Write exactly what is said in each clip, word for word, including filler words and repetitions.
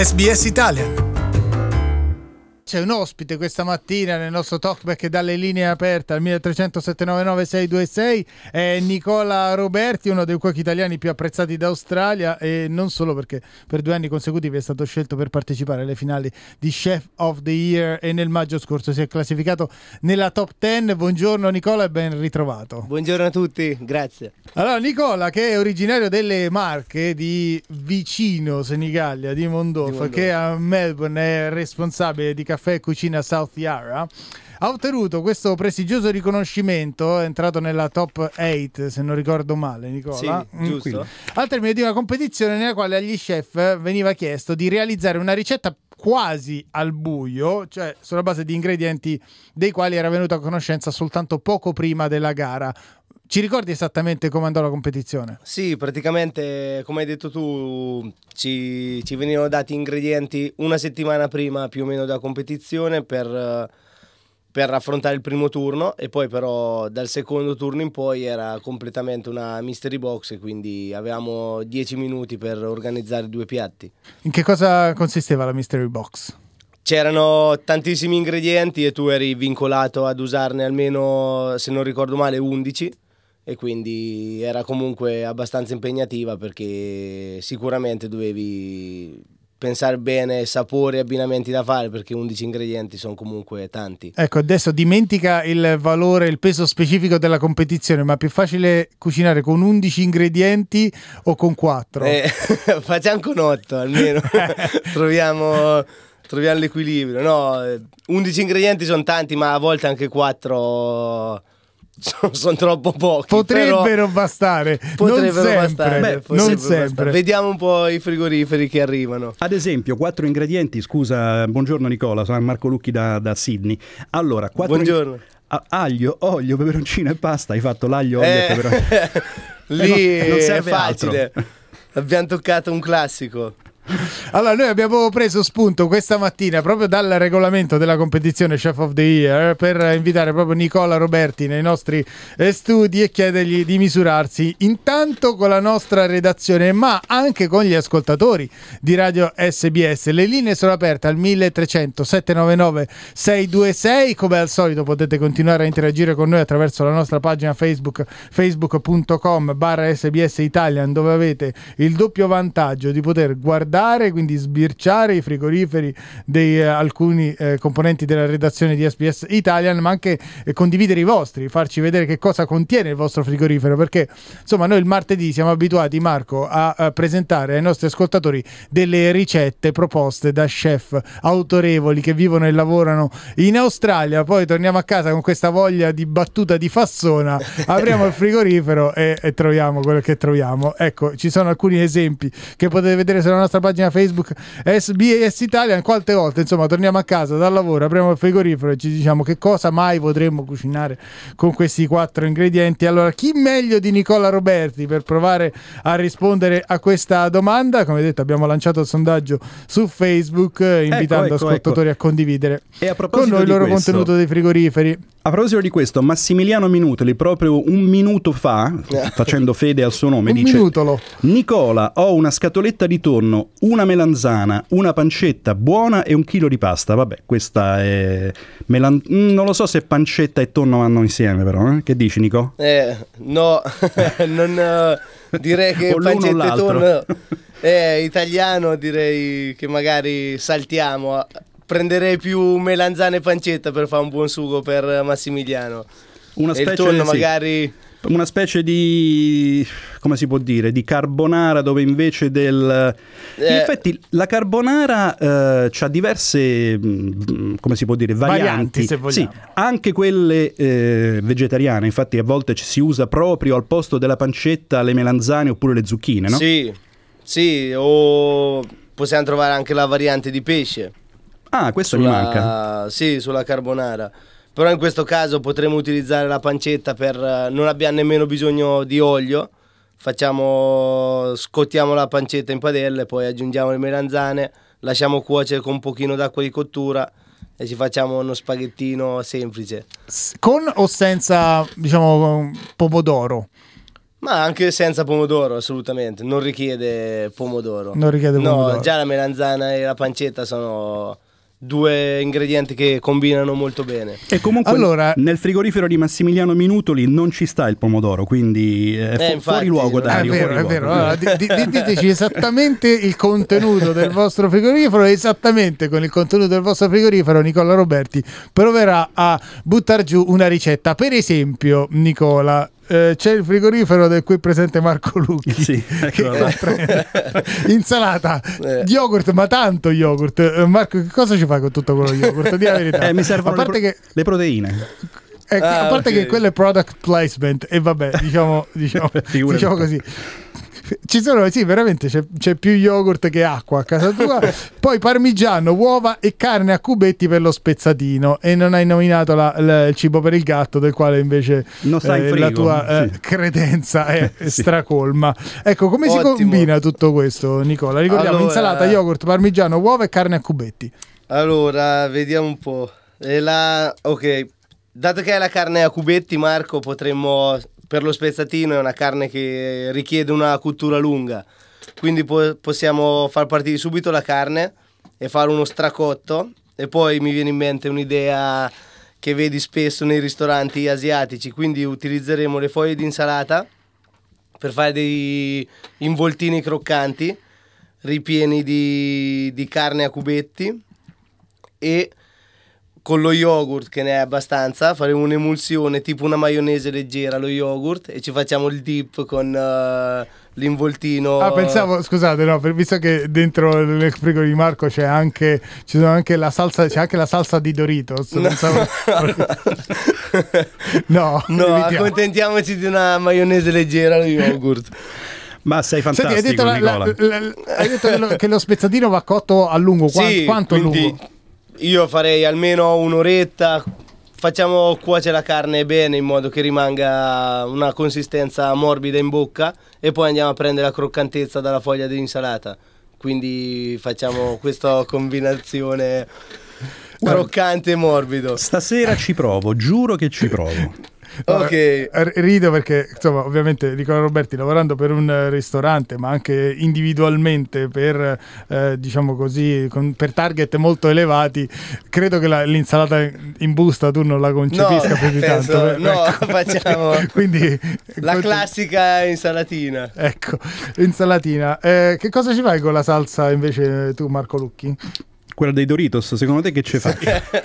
S B S Italian. C'è un ospite questa mattina nel nostro talkback dalle linee aperte al uno tre zero zero sette nove nove sei due sei, è Nicola Roberti, uno dei cuochi italiani più apprezzati d'Australia, e non solo, perché per due anni consecutivi è stato scelto per partecipare alle finali di Chef of the Year e nel maggio scorso si è classificato nella top dieci. Buongiorno Nicola e ben ritrovato. Buongiorno a tutti, grazie. Allora, Nicola, che è originario delle Marche, di vicino Senigallia, di Mondolfo, di Mondolfo, che a Melbourne è responsabile di caffè e cucina South Yarra, ha ottenuto questo prestigioso riconoscimento, è entrato nella top otto se non ricordo male, Nicola. Sì, giusto. Quindi, al termine di una competizione nella quale agli chef veniva chiesto di realizzare una ricetta quasi al buio, cioè sulla base di ingredienti dei quali era venuto a conoscenza soltanto poco prima della gara. Ci ricordi esattamente come andò la competizione? Sì, praticamente, come hai detto tu, ci, ci venivano dati ingredienti una settimana prima più o meno della competizione per, per affrontare il primo turno, e poi però dal secondo turno in poi era completamente una mystery box, e quindi avevamo dieci minuti per organizzare due piatti. In che cosa consisteva la mystery box? C'erano tantissimi ingredienti e tu eri vincolato ad usarne almeno, se non ricordo male, undici. E quindi era comunque abbastanza impegnativa, perché sicuramente dovevi pensare bene sapori e abbinamenti da fare, perché undici ingredienti sono comunque tanti. Ecco, adesso dimentica il valore, il peso specifico della competizione, ma è più facile cucinare con undici ingredienti o con quattro? Eh, facciamo con otto almeno, troviamo... troviamo l'equilibrio. No, undici ingredienti sono tanti, ma a volte anche quattro... sono son troppo pochi. Potrebbero però bastare. potrebbero non sempre, bastare. Beh, non sempre. Bastare. Vediamo un po' i frigoriferi che arrivano. Ad esempio, quattro ingredienti. Scusa, buongiorno Nicola, sono Marco Lucchi da, da Sydney. Allora, quattro buongiorno. In... aglio, olio, peperoncino e pasta. Hai fatto l'aglio, olio eh, e peperoncino. Lì eh, no, non serve è facile. altro. Abbiamo toccato un classico. Allora, noi abbiamo preso spunto questa mattina proprio dal regolamento della competizione Chef of the Year per invitare proprio Nicola Roberti nei nostri studi e chiedergli di misurarsi intanto con la nostra redazione, ma anche con gli ascoltatori di Radio S B S. Le linee sono aperte al uno tre zero zero sette nove nove sei due sei. Come al solito potete continuare a interagire con noi attraverso la nostra pagina Facebook, facebook punto com barra S B S Italian, dove avete il doppio vantaggio di poter guardare, quindi sbirciare i frigoriferi di eh, alcuni eh, componenti della redazione di S B S Italian, ma anche eh, condividere i vostri, farci vedere che cosa contiene il vostro frigorifero, perché insomma noi il martedì siamo abituati, Marco, a, a presentare ai nostri ascoltatori delle ricette proposte da chef autorevoli che vivono e lavorano in Australia. Poi torniamo a casa con questa voglia di battuta di fassona, apriamo il frigorifero e, e troviamo quello che troviamo. Ecco, ci sono alcuni esempi che potete vedere sulla nostra pagina Facebook S B S Italian. Quante volte insomma torniamo a casa dal lavoro, apriamo il frigorifero e ci diciamo che cosa mai potremmo cucinare con questi quattro ingredienti. Allora, chi meglio di Nicola Roberti per provare a rispondere a questa domanda? Come detto, abbiamo lanciato il sondaggio su Facebook invitando ecco, ecco, ascoltatori ecco. a condividere E a con noi il loro questo, contenuto dei frigoriferi. A proposito di questo, Massimiliano Minutoli, proprio un minuto fa, facendo fede al suo nome, un dice: minutolo. Nicola, ho una scatoletta di tonno, una melanzana, una pancetta buona e un chilo di pasta. Vabbè, questa è... Melan... non lo so se pancetta e tonno vanno insieme, però. Eh? Che dici, Nico? Eh, no, non uh, direi che o l'uno o pancetta e l'altro. tonno è italiano, direi che magari saltiamo. Prenderei più melanzane e pancetta per fare un buon sugo per Massimiliano. Una e specie, il tonno sì, magari... una specie di, come si può dire, di carbonara, dove invece del... In Eh. effetti la carbonara eh, ha diverse, mh, come si può dire, varianti. Varianti, se vogliamo. Sì, anche quelle eh, vegetariane. Infatti a volte ci si usa proprio al posto della pancetta le melanzane oppure le zucchine, no? Sì, sì, o possiamo trovare anche la variante di pesce. Ah, questo sulla... mi manca. Sì, sulla carbonara. Però in questo caso potremmo utilizzare la pancetta per... non abbiamo nemmeno bisogno di olio. Facciamo... scottiamo la pancetta in padella e poi aggiungiamo le melanzane, lasciamo cuocere con un pochino d'acqua di cottura e ci facciamo uno spaghettino semplice. Con o senza, diciamo, pomodoro? Ma anche senza pomodoro, assolutamente, non richiede pomodoro. Non richiede pomodoro. No, già la melanzana e la pancetta sono due ingredienti che combinano molto bene. E comunque allora, nel frigorifero di Massimiliano Minutoli non ci sta il pomodoro, quindi è fu- eh, infatti, fuori luogo, Dario. È vero, fuori è luogo. vero. Allora, di, di, diteci esattamente il contenuto del vostro frigorifero, esattamente con il contenuto del vostro frigorifero Nicola Roberti proverà a buttar giù una ricetta. Per esempio, Nicola, eh, c'è il frigorifero del qui presente Marco Lucchi. Sì, ecco. Insalata, Eh. yogurt, ma tanto yogurt. Eh, Marco, che cosa ci fai con tutto quello yogurt? Di la verità. Eh, mi servono a parte le, pro- che le proteine. Ecco, Ah, a parte ok. che quello è product placement e vabbè, diciamo, diciamo, Figurati. diciamo così. Ci sono, sì, veramente c'è, c'è più yogurt che acqua a casa tua. Poi parmigiano, uova e carne a cubetti per lo spezzatino. E non hai nominato la, la- il cibo per il gatto, del quale invece Non sta in eh, la frigo, tua eh, sì. credenza è Sì. stracolma. Ecco, come si Ottimo. combina tutto questo, Nicola? Ricordiamo Allora- insalata, yogurt, parmigiano, uova e carne a cubetti. Allora, vediamo un po'. E la... Ok, dato che è la carne a cubetti, Marco, potremmo... Per lo spezzatino è una carne che richiede una cottura lunga, quindi po- possiamo far partire subito la carne e fare uno stracotto. E poi mi viene in mente un'idea che vedi spesso nei ristoranti asiatici, quindi utilizzeremo le foglie di insalata per fare dei involtini croccanti ripieni di, di carne a cubetti, e con lo yogurt, che ne è abbastanza, faremo un'emulsione tipo una maionese leggera allo yogurt e ci facciamo il dip con eh, l'involtino. Ah, pensavo, scusate, no, per- visto che dentro il frigo di Marco c'è anche, ci sono anche la salsa, c'è anche la salsa di Doritos. No, Pensavo... no, no, evitiamo. accontentiamoci di una maionese leggera allo yogurt. Ma sei Senti, fantastico, hai detto, la- la- Nicola. la- hai detto che, lo, che lo spezzatino va cotto a lungo. Qua- Sì, quanto a quindi lungo? io farei almeno un'oretta. Facciamo cuocere la carne bene in modo che rimanga una consistenza morbida in bocca, e poi andiamo a prendere la croccantezza dalla foglia dell'insalata. Quindi facciamo questa combinazione croccante e morbido. Stasera ci provo, giuro che ci provo. Ok. R- Rido perché, insomma, ovviamente Nicola Roberti, lavorando per un eh, ristorante, ma anche individualmente per, eh, diciamo così, con- per target molto elevati, credo che la- l'insalata in busta tu non la concepisca No, più di penso- tanto. eh, no, ecco. facciamo Quindi, la questo- classica insalatina. Ecco, insalatina. Eh, che cosa ci fai con la salsa invece tu, Marco Lucchi? Quella dei Doritos, secondo te che ci fa?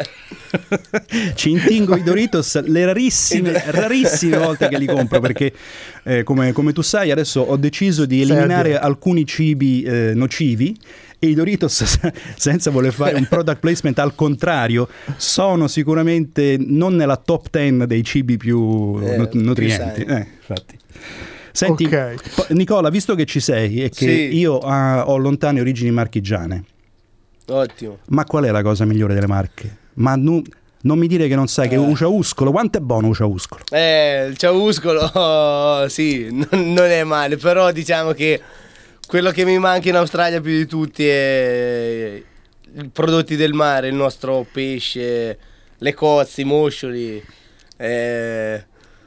Ci intingo i Doritos le rarissime, rarissime volte che li compro, perché eh, come, come tu sai adesso ho deciso di Sei eliminare addio. alcuni cibi eh, nocivi, e i Doritos, se- senza voler fare un product placement, al contrario, sono sicuramente non nella top dieci dei cibi più Eh, nu- più nutrienti. sani. Eh, infatti. Senti, Ok. po- Nicola, visto che ci sei e che Sì. io ah, ho lontane origini marchigiane, Ottimo. ma qual è la cosa migliore delle Marche? Ma nu- non mi dire che non sai che Eh. Uciauscolo, quanto è buono Uciauscolo? Eh, il ciauscolo, oh, sì, non, non è male, però diciamo che quello che mi manca in Australia più di tutti è i prodotti del mare, il nostro pesce, le cozze, i moscioli, eh,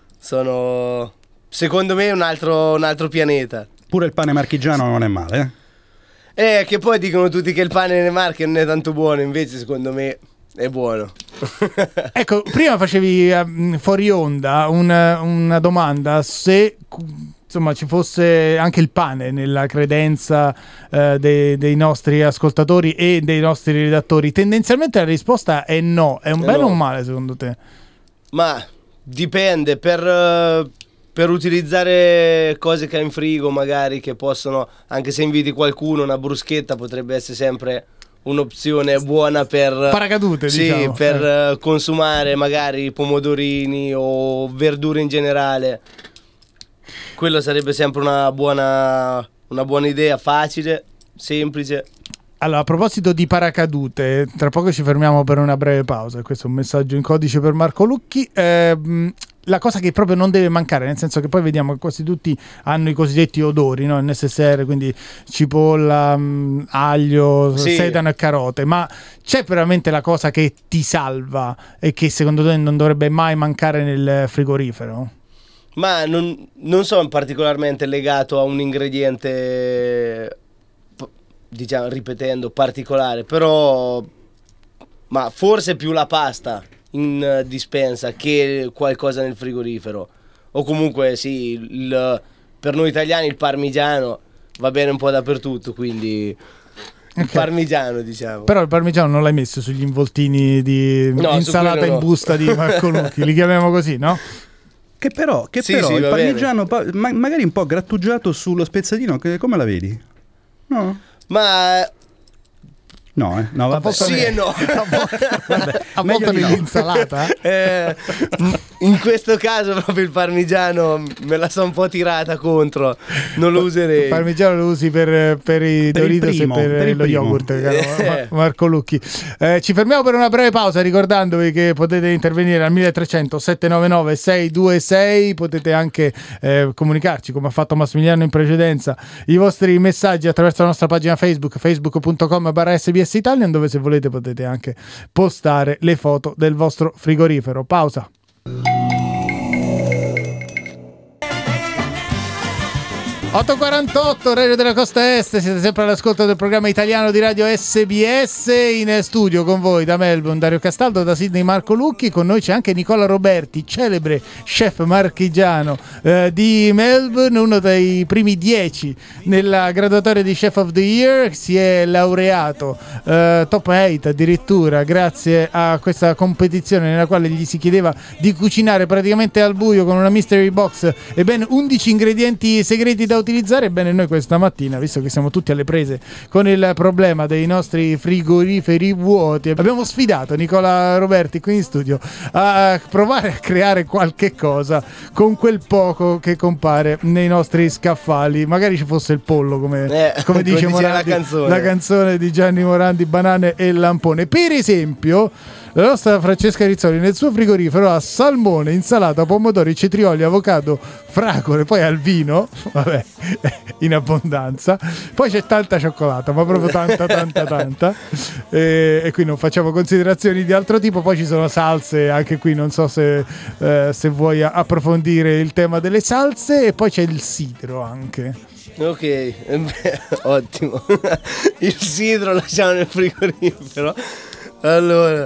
sono secondo me un altro, un altro pianeta. Pure il pane marchigiano non è male, eh? Eh, che poi dicono tutti che il pane nelle Marche non è tanto buono, invece secondo me è buono. Ecco, prima facevi ehm, fuori onda una, una domanda se cu- insomma ci fosse anche il pane nella credenza eh, dei, dei nostri ascoltatori e dei nostri redattori. Tendenzialmente la risposta è no. È un Eh bene no. o un male secondo te? Ma dipende, per, eh, per utilizzare cose che hai in frigo magari, che possono, anche se inviti qualcuno, una bruschetta potrebbe essere sempre un'opzione buona per Paracadute, sì, diciamo. per Eh. eh, consumare magari pomodorini o verdure in generale. Quello sarebbe sempre una buona, una buona idea, facile, semplice. Allora, a proposito di paracadute, tra poco ci fermiamo per una breve pausa. Questo è un messaggio in codice per Marco Lucchi. Ehm, la cosa che proprio non deve mancare, nel senso che poi vediamo che quasi tutti hanno i cosiddetti odori, no? N S S R, quindi cipolla, mh, aglio, Sì. sedano e carote, ma c'è veramente la cosa che ti salva e che secondo te non dovrebbe mai mancare nel frigorifero? Ma non, non sono particolarmente legato a un ingrediente, diciamo, ripetendo, particolare, però ma forse più la pasta in dispensa che qualcosa nel frigorifero. O comunque sì, il, per noi italiani il parmigiano va bene un po' dappertutto, quindi il okay. parmigiano, diciamo. Però il parmigiano non l'hai messo sugli involtini di no, insalata in no. busta di Marco Lucchi, li chiamiamo così, no? Che però, che sì, però sì, il parmigiano pa- ma- magari un po' grattugiato sullo spezzatino, che, come la vedi? No? Ma... No, eh. no, vabbè. Sì e no. Vabbè, a volte nell'insalata. eh, in questo caso proprio il parmigiano me la so un po' tirata contro. Non lo userei. Il parmigiano lo usi per, per i per Doritos primo, e per, per lo primo. yogurt, eh. Marco Lucchi. Eh, ci fermiamo per una breve pausa ricordandovi che potete intervenire al milletrecento settecentonovantanove seicentoventisei. Potete anche eh, comunicarci, come ha fatto Massimiliano in precedenza, i vostri messaggi attraverso la nostra pagina Facebook, facebook punto com barra S B S Italian, dove se volete potete anche postare le foto del vostro frigorifero. Pausa. otto e quarantotto, Radio della Costa Est, siete sempre all'ascolto del programma italiano di Radio S B S. In studio con voi da Melbourne Dario Castaldo, da Sydney Marco Lucchi. Con noi c'è anche Nicola Roberti, celebre chef marchigiano eh, di Melbourne, uno dei primi dieci nella graduatoria di Chef of the Year. Si è laureato eh, top otto addirittura grazie a questa competizione nella quale gli si chiedeva di cucinare praticamente al buio con una mystery box e ben undici ingredienti segreti da utilizzare. Ebbene, noi questa mattina, visto che siamo tutti alle prese con il problema dei nostri frigoriferi vuoti, abbiamo sfidato Nicola Roberti qui in studio a provare a creare qualche cosa con quel poco che compare nei nostri scaffali. Magari ci fosse il pollo, come, eh, come dice Morandi, la canzone. la canzone di Gianni Morandi, banane e lampone. Per esempio, la nostra Francesca Rizzoli nel suo frigorifero ha salmone, insalata, pomodori, cetrioli, avocado, fragole, poi al vino, vabbè, in abbondanza. Poi c'è tanta cioccolata, ma proprio tanta, tanta, tanta. E, e qui non facciamo considerazioni di altro tipo. Poi ci sono salse, anche qui non so se, eh, se vuoi approfondire il tema delle salse. E poi c'è il sidro anche. Ok, ottimo. Il sidro lasciamo nel frigorifero. Allora,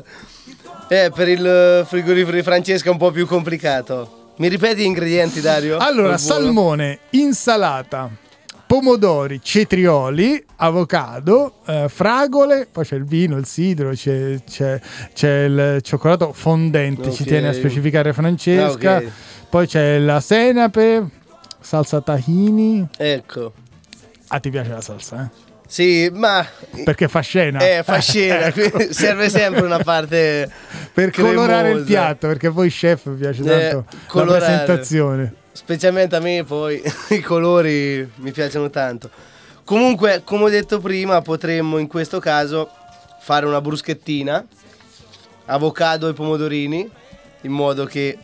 eh, per il frigorifero di Francesca è un po' più complicato. Mi ripeti gli ingredienti, Dario? Allora, salmone, insalata, pomodori, cetrioli, avocado, eh, fragole, poi c'è il vino, il sidro, c'è, c'è, c'è il cioccolato fondente, okay. Ci tiene a specificare Francesca. Ah, okay. Poi c'è la senape, salsa tahini. Ecco. Ah, ti piace la salsa, eh? Sì, ma perché fa scena. Eh, fa scena, ecco. Serve sempre una parte per cremosa. Colorare il piatto, perché poi chef piace tanto eh, la presentazione. Specialmente a me poi i colori mi piacciono tanto. Comunque, come ho detto prima, potremmo in questo caso fare una bruschettina, avocado e pomodorini, in modo che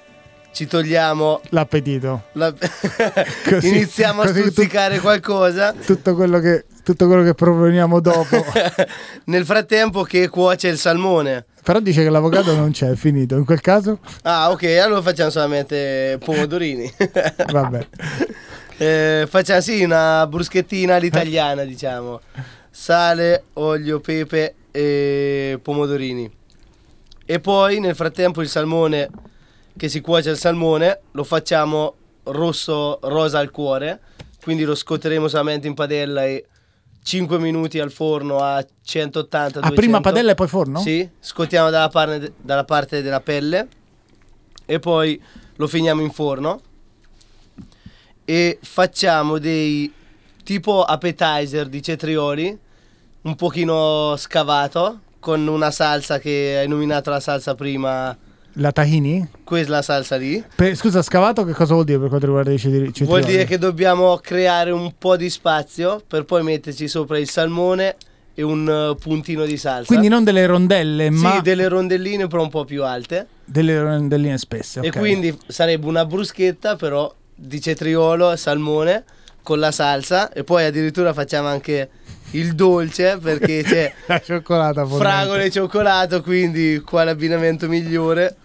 ci togliamo l'appetito. La... così, iniziamo a stuzzicare tu... qualcosa. Tutto quello che tutto quello che proponiamo dopo. Nel frattempo che cuoce il salmone. Però dice che l'avocado non c'è, è finito. In quel caso? Ah, ok, allora facciamo solamente pomodorini. Vabbè. Eh, facciamo sì una bruschettina all'italiana, diciamo. Sale, olio, pepe e pomodorini. E poi nel frattempo il salmone, che si cuoce il salmone, lo facciamo rosso rosa al cuore, quindi lo scotteremo solamente in padella e cinque minuti al forno a centottanta duecento. Ah, prima padella e poi forno? Sì, scottiamo dalla parte, dalla parte della pelle e poi lo finiamo in forno e facciamo dei tipo appetizer di cetrioli un pochino scavato con una salsa che hai nominato la salsa prima. La tahini? Questa è la salsa lì. Per, scusa, scavato che cosa vuol dire per quanto riguarda i cetrioli? Vuol dire che dobbiamo creare un po' di spazio per poi metterci sopra il salmone e un puntino di salsa. Quindi non delle rondelle, sì, ma... Sì, delle rondelline però un po' più alte. Delle rondelline spesse, ok. E quindi sarebbe una bruschetta però di cetriolo, salmone con la salsa e poi addirittura facciamo anche il dolce perché c'è la cioccolata fragole e cioccolato, quindi qua l'abbinamento migliore.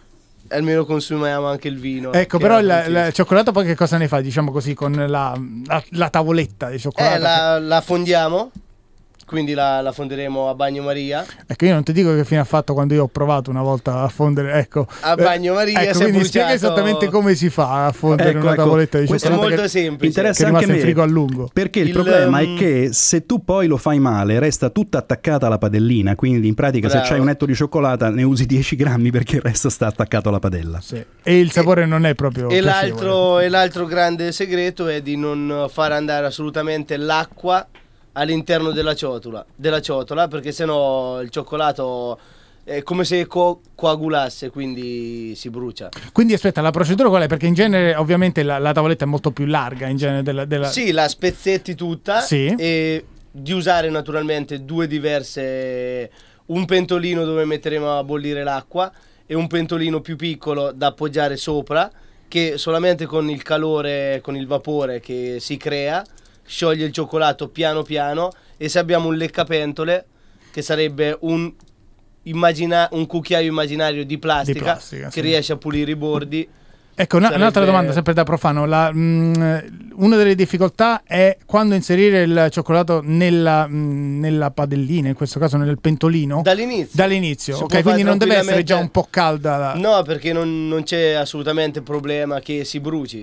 almeno consumiamo anche il vino. Ecco, però il, il cioccolato poi che cosa ne fa, diciamo così, con la, la, la tavoletta di cioccolato? Eh, la, la fondiamo. Quindi la, la fonderemo a bagnomaria. Ecco, io non ti dico che fine ha fatto quando io ho provato una volta a fondere, ecco. A bagnomaria, ecco, quindi spiega esattamente come si fa a fondere ecco, una ecco, tavoletta di questo cioccolato. È molto che, semplice. Interessa che anche me, in frigo a lungo. Perché il, il problema um... è che se tu poi lo fai male, resta tutta attaccata alla padellina. Quindi in pratica Bravo. se c'hai un etto di cioccolata ne usi dieci grammi perché il resto sta attaccato alla padella. Sì. E il sapore e, non è proprio e l'altro, e l'altro grande segreto è di non far andare assolutamente l'acqua all'interno della ciotola, della ciotola, perché sennò il cioccolato è come se co- coagulasse, quindi si brucia. Quindi aspetta, la procedura qual è? Perché in genere ovviamente la, la tavoletta è molto più larga in genere della, della... Sì, la spezzetti tutta sì. E di usare naturalmente due diverse, un pentolino dove metteremo a bollire l'acqua e un pentolino più piccolo da appoggiare sopra, che solamente con il calore, con il vapore che si crea scioglie il cioccolato piano piano. E se abbiamo un leccapentole, che sarebbe un, immagina- un cucchiaio immaginario di plastica, di plastica che sì. riesce a pulire i bordi. Ecco, una, sarebbe... un'altra domanda sempre da profano. La, mh, una delle difficoltà è quando inserire il cioccolato nella, mh, nella padellina, in questo caso nel pentolino. Dall'inizio. Dall'inizio, ok, quindi non deve essere già un po' calda. La... No, perché non, non c'è assolutamente problema che si bruci.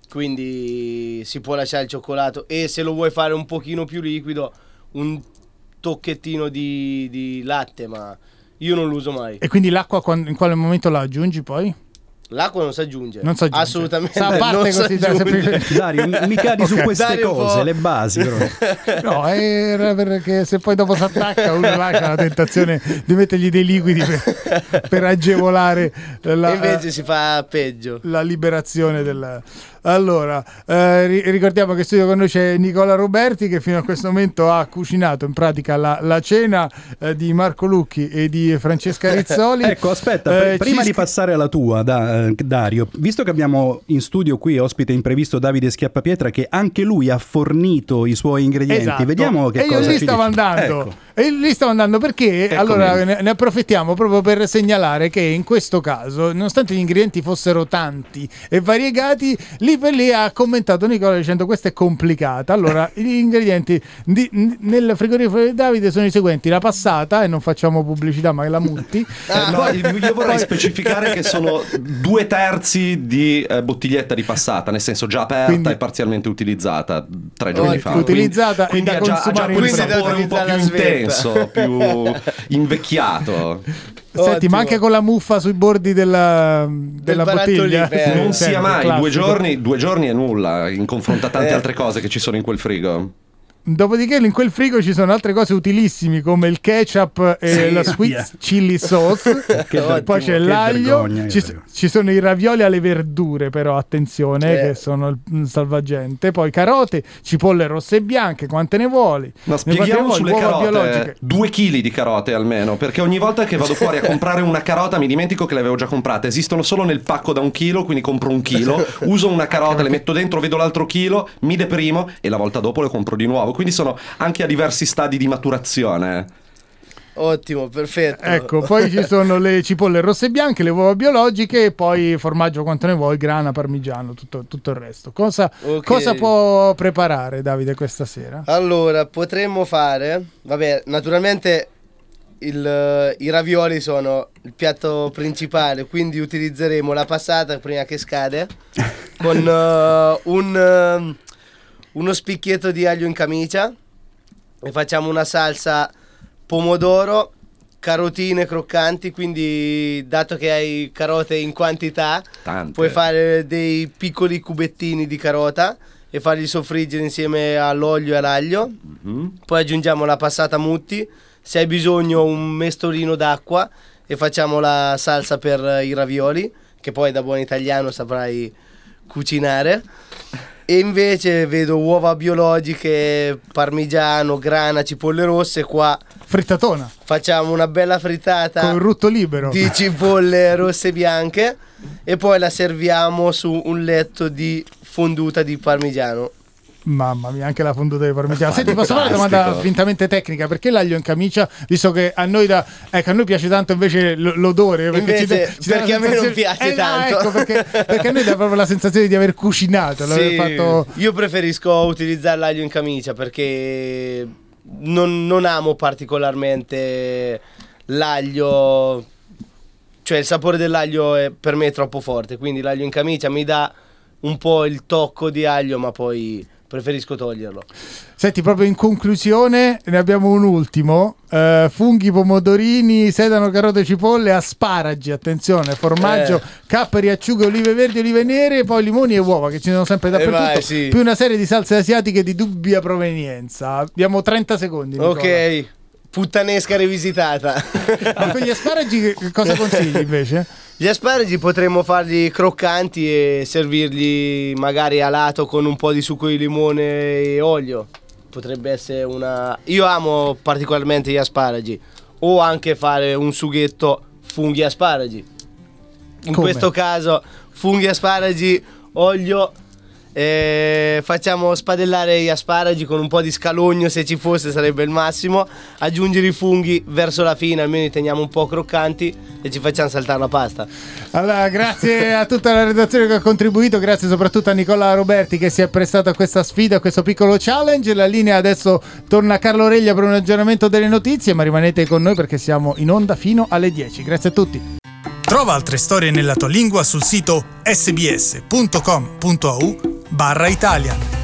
Quindi si può lasciare il cioccolato, e se lo vuoi fare un pochino più liquido, un tocchettino di, di latte, ma io non lo uso mai. E quindi l'acqua quando, in quale momento la aggiungi poi? L'acqua non si aggiunge. Non si aggiunge. Assolutamente. Sa, a parte non così da Dario, mi cadi su queste Dario cose, le basi. No, era perché se poi dopo si attacca uno lascia la tentazione di mettergli dei liquidi per, per agevolare la, e invece si fa peggio. La liberazione del... Allora, eh, ricordiamo che in studio con noi c'è Nicola Roberti, che fino a questo momento ha cucinato in pratica la, la cena eh, di Marco Lucchi e di Francesca Rizzoli. Ecco, aspetta, eh, prima ci... di passare alla tua, da, eh, Dario, visto che abbiamo in studio qui ospite imprevisto Davide Schiappapietra, che anche lui ha fornito i suoi ingredienti, esatto. Vediamo che e cosa io lì ci stavo dice. andando. Ecco. E lì stavo andando perché Eccomi. allora ne, ne approfittiamo proprio per segnalare che in questo caso, nonostante gli ingredienti fossero tanti e variegati, lì per lì ha commentato Nicola dicendo questa è complicata. Allora gli ingredienti di, nel frigorifero di Davide sono i seguenti: la passata, e non facciamo pubblicità ma la Mutti. Eh, no, io vorrei specificare che sono due terzi di eh, bottiglietta di passata, nel senso già aperta quindi, e parzialmente utilizzata tre giorni fa. Utilizzata quindi, e da quindi ha già, ha già quel sapore un po' più intenso, più invecchiato. Senti, Ottimo. ma anche con la muffa sui bordi della, della Del bottiglia lì, non sì, sia mai, classico. due giorni, due giorni è nulla in confronto a tante Eh. altre cose che ci sono in quel frigo. Dopodiché in quel frigo ci sono altre cose utilissimi come il ketchup e Sì, la sweet yeah. chili sauce. Che Poi c'è che l'aglio, vergogna, ci, che ci sono i ravioli alle verdure, però attenzione, Eh. che sono il il salvagente. Poi carote, cipolle rosse e bianche, quante ne vuoi? Ma Ne quante ne spieghiamo vuoi? sulle Uova carote, biologiche. due chili di carote almeno, perché ogni volta che vado fuori a comprare una carota mi dimentico che le avevo già comprate. Esistono solo nel pacco da un chilo, quindi compro un chilo, uso una carota, le metto dentro, vedo l'altro chilo, mi deprimo e la volta dopo le compro di nuovo. Quindi sono anche a diversi stadi di maturazione. Ottimo, perfetto. Ecco, poi ci sono le cipolle rosse e bianche, le uova biologiche e poi formaggio quanto ne vuoi, grana, parmigiano, tutto, tutto il resto. Cosa, Ok. cosa può preparare Davide questa sera? Allora, potremmo fare, vabbè, naturalmente il, i ravioli sono il piatto principale, quindi utilizzeremo la passata prima che scade con uh, un, uh, uno spicchietto di aglio in camicia e facciamo una salsa pomodoro, carotine croccanti, quindi dato che hai carote in quantità Tante. puoi fare dei piccoli cubettini di carota e farli soffriggere insieme all'olio e all'aglio. Mm-hmm. Poi aggiungiamo la passata Mutti, se hai bisogno un mestolino d'acqua, e facciamo la salsa per i ravioli, che poi da buon italiano saprai cucinare. E invece vedo uova biologiche, parmigiano, grana, cipolle rosse. Qua Frittatona facciamo una bella frittata con il rutto libero di cipolle rosse e bianche e poi la serviamo su un letto di fonduta di parmigiano. Mamma mia, anche la fonduta di parmigiano. Senti, posso fare una domanda fintamente tecnica? Perché l'aglio in camicia, visto che a noi da ecco, a noi piace tanto invece l- l'odore, perché, invece, ci, ci perché a me non piace eh, tanto. No, ecco, perché, perché a noi dà proprio la sensazione di aver cucinato, Sì, fatto... io preferisco utilizzare l'aglio in camicia perché non, non amo particolarmente l'aglio, cioè il sapore dell'aglio è, per me è troppo forte, quindi l'aglio in camicia mi dà un po' il tocco di aglio, ma poi preferisco toglierlo. Senti, proprio in conclusione ne abbiamo un ultimo, uh, funghi, pomodorini, sedano, carote, cipolle, asparagi, attenzione, formaggio, eh. capperi, acciughe, olive verdi, olive nere, poi limoni e uova che ci sono sempre dappertutto, vai, sì. più una serie di salse asiatiche di dubbia provenienza. Abbiamo trenta secondi, Nicola. Ok, puttanesca rivisitata. Ma con gli asparagi che cosa consigli invece? Gli asparagi potremmo farli croccanti e servirli magari a lato con un po' di succo di limone e olio. Potrebbe essere una... Io amo particolarmente gli asparagi. O anche fare un sughetto funghi asparagi. In Come? questo caso funghi asparagi, olio... E facciamo spadellare gli asparagi con un po' di scalogno, se ci fosse sarebbe il massimo, aggiungere i funghi verso la fine, almeno li teniamo un po' croccanti e ci facciamo saltare la pasta. Allora, grazie a tutta la redazione che ha contribuito, grazie soprattutto a Nicola Roberti che si è prestato a questa sfida, a questo piccolo challenge. La linea adesso torna a Carlo Reglia per un aggiornamento delle notizie, ma rimanete con noi perché siamo in onda fino alle dieci. Grazie a tutti. Trova altre storie nella tua lingua sul sito sbs punto com punto a u barra Italia.